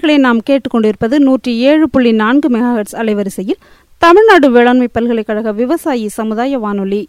நேயர்களை நாம் கேட்டுக்கொண்டிருப்பது 107.4 மெகாஹெர்ட்ஸ் அலைவரிசையில் தமிழ்நாடு வேளாண்மை பல்கலைக்கழக விவசாயி சமுதாய வானொலி.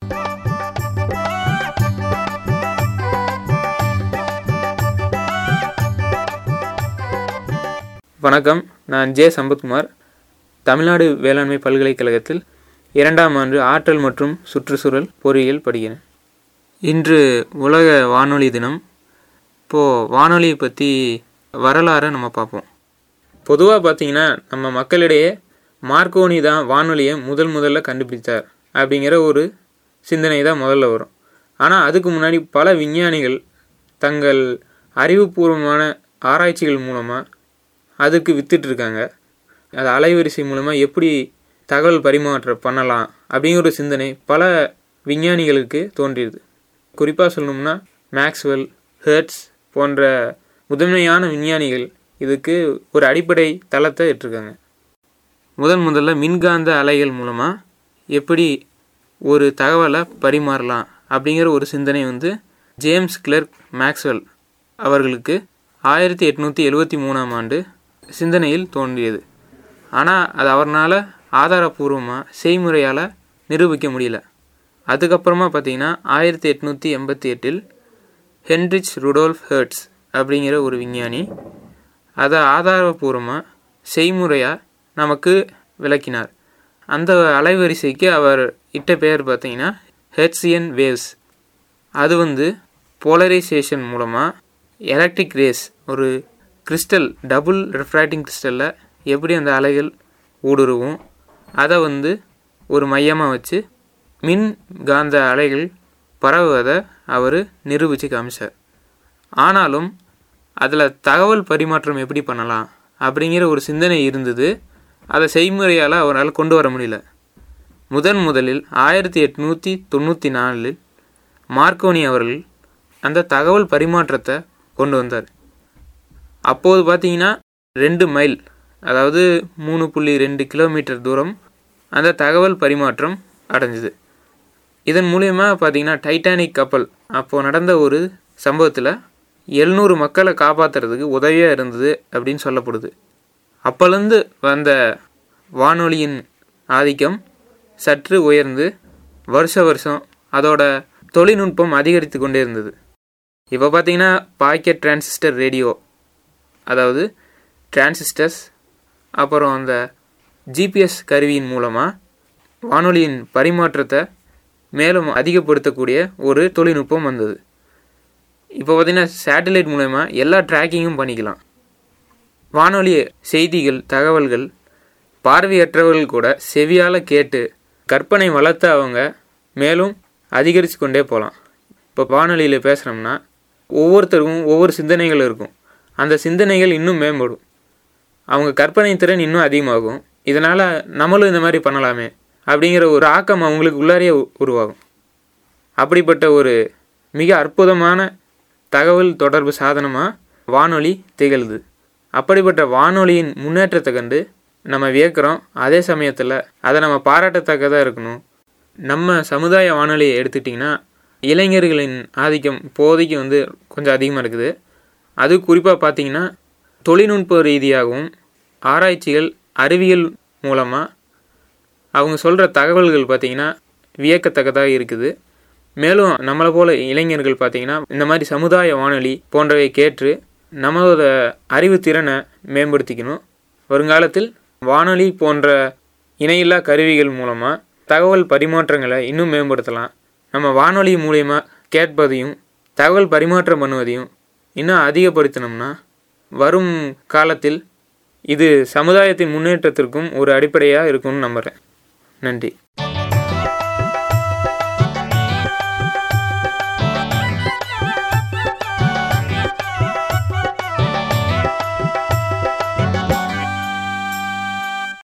வணக்கம், நான் ஜே சம்பத்குமார். தமிழ்நாடு வேளாண்மை பல்கலைக்கழகத்தில் 2ஆம் ஆண்டு ஆற்றல் மற்றும் சுற்றுச்சூழல் பொறியியல் படிக்கிறேன். இன்று உலக வானொலி தினம். இப்போது வானொலியை பற்றி வரலாறை நம்ம பார்ப்போம். பொதுவாக பார்த்திங்கன்னா நம்ம மக்களிடையே மார்க்கோனி தான் வானொலியை முதல்ல கண்டுபிடித்தார் அப்படிங்கிற ஒரு சிந்தனை தான் முதல்ல வரும். ஆனால் அதுக்கு முன்னாடி பல விஞ்ஞானிகள் தங்கள் அறிவுபூர்வமான ஆராய்ச்சிகள் மூலமாக அதுக்கு வித்துட்ருக்காங்க. அது அலைவரிசை மூலமாக எப்படி தகவல் பரிமாற்றம் பண்ணலாம் அப்படிங்கிற ஒரு சிந்தனை பல விஞ்ஞானிகளுக்கு தோன்றியது. குறிப்பாக சொல்லணும்னா மேக்ஸ்வெல், ஹெர்ட்ஸ் போன்ற முதன்மையான விஞ்ஞானிகள் இதுக்கு ஒரு அடிப்படை தளத்தை இட்டிருக்காங்க. முதல்ல மின்காந்த அலைகள் மூலமாக எப்படி ஒரு தகவலை பரிமாறலாம் அப்படிங்கிற ஒரு சிந்தனை ஜேம்ஸ் கிளர்க் மேக்ஸ்வெல் அவர்களுக்கு 1873ஆம் ஆண்டு சிந்தனையில் தோன்றியது. ஆனால் அது அவரால் ஆதாரபூர்வமாக செய்முறையால் நிரூபிக்க முடியல. அதுக்கப்புறமா பார்த்திங்கன்னா 1888இல் ஹென்ரிச் ருடோல்ஃப் ஹெர்ட்ஸ் அப்படிங்கிற ஒரு விஞ்ஞானி அதை ஆதாரபூர்வமாக செய்முறையாக நமக்கு விளக்கினார். அந்த அலைவரிசைக்கு அவர் இட்ட பெயர் பார்த்திங்கன்னா ஹெர்ட்சியன் வேவ்ஸ். அது போலரைசேஷன் மூலமாக எலக்ட்ரிக் ரேஸ், ஒரு கிறிஸ்டல், டபுள் ரிஃப்ராக்டிங் கிறிஸ்டலில் எப்படி அந்த அலைகள் ஊடுருவும் அதை ஒரு மையமாக வச்சு மின் காந்த அலைகள் பரவுவதை அவர் நிரூபித்து காமிச்சார். ஆனாலும் அதில் தகவல் பரிமாற்றம் எப்படி பண்ணலாம் அப்படிங்கிற ஒரு சிந்தனை இருந்தது. அதை செய்முறையால் அவரால் கொண்டு வர முடியல. முதலில் 1894இல் மார்க்கோனி அவர்கள் அந்த தகவல் பரிமாற்றத்தை கொண்டு வந்தார். அப்போது பார்த்திங்கன்னா 2 மைல், அதாவது 3.2 கிலோமீட்டர் தூரம் அந்த தகவல் பரிமாற்றம் அடைஞ்சிது. இதன் மூலயமா பார்த்திங்கன்னா டைட்டானிக் கப்பல் அப்போது நடந்த ஒரு சம்பவத்தில் 700 மக்களை காப்பாற்றுறதுக்கு உதவியாக இருந்தது அப்படின்னு சொல்லப்படுது. அப்போலேருந்து வந்த வானொலியின் ஆதிக்கம் சற்று உயர்ந்து வருஷம் அதோட தொழில்நுட்பம் அதிகரித்து கொண்டே இருந்தது. இப்போ பார்த்திங்கன்னா பாக்கெட் டிரான்சிஸ்டர் ரேடியோ, அதாவது டிரான்சிஸ்டர்ஸ், அப்புறம் அந்த ஜிபிஎஸ் கருவியின் மூலமாக வானொலியின் பரிமாற்றத்தை மேலும் அதிகப்படுத்தக்கூடிய ஒரு தொழில்நுட்பம் வந்தது. இப்போ பார்த்திங்கன்னா சேட்டலைட் மூலமா எல்லா ட்ராக்கிங்கும் பண்ணிக்கலாம். வானொலி செய்திகள், தகவல்கள் பார்வையற்றவர்கள் கூட செவியால் கேட்டு கற்பனை வளர்த்து அவங்க மேலும் அதிகரித்து கொண்டே போகலாம். இப்போ வானொலியில் பேசுகிறோம்னா ஒவ்வொருத்தருக்கும் ஒவ்வொரு சிந்தனைகள் இருக்கும். அந்த சிந்தனைகள் இன்னும் மேம்படும், அவங்க கற்பனை திறன் இன்னும் அதிகமாகும். இதனால் நம்மளும் இந்த மாதிரி பண்ணலாமே அப்படிங்கிற ஒரு ஆக்கம் அவங்களுக்கு உள்ளாரையே உருவாகும். அப்படிப்பட்ட ஒரு மிக அற்புதமான தகவல் தொடர்பு சாதனமாக வானொலி திகழ்து. அப்படிப்பட்ட வானொலியின் முன்னேற்றத்தை கண்டு நம்ம வியக்கிறோம். அதே சமயத்தில் அதை நம்ம பாராட்டத்தக்கதாக இருக்கணும். நம்ம சமுதாய வானொலியை எடுத்துட்டிங்கன்னா இளைஞர்களின் ஆதிக்கம் இப்போதைக்கு கொஞ்சம் அதிகமாக இருக்குது. அது குறிப்பாக பார்த்திங்கன்னா தொழில்நுட்ப ரீதியாகவும் ஆராய்ச்சிகள், அறிவியல் மூலமாக அவங்க சொல்கிற தகவல்கள் பார்த்திங்கன்னா வியக்கத்தக்கதாக இருக்குது. மேலும் நம்மளை போல் இளைஞர்கள் பார்த்திங்கன்னா இந்த மாதிரி சமுதாய வானொலி போன்றவை கேட்டு நம்மளோட அறிவுத்திறனை மேம்படுத்திக்கணும். வருங்காலத்தில் வானொலி போன்ற இணையில்லா கருவிகள் மூலமாக தகவல் பரிமாற்றங்களை இன்னும் மேம்படுத்தலாம். நம்ம வானொலி மூலயமா கேட்பதையும் தகவல் பரிமாற்றம் பண்ணுவதையும் இன்னும் அதிகப்படுத்தினோம்னா வரும் காலத்தில் இது சமுதாயத்தின் முன்னேற்றத்திற்கும் ஒரு அடிப்படையாக இருக்கும்னு நம்புகிறேன். நன்றி.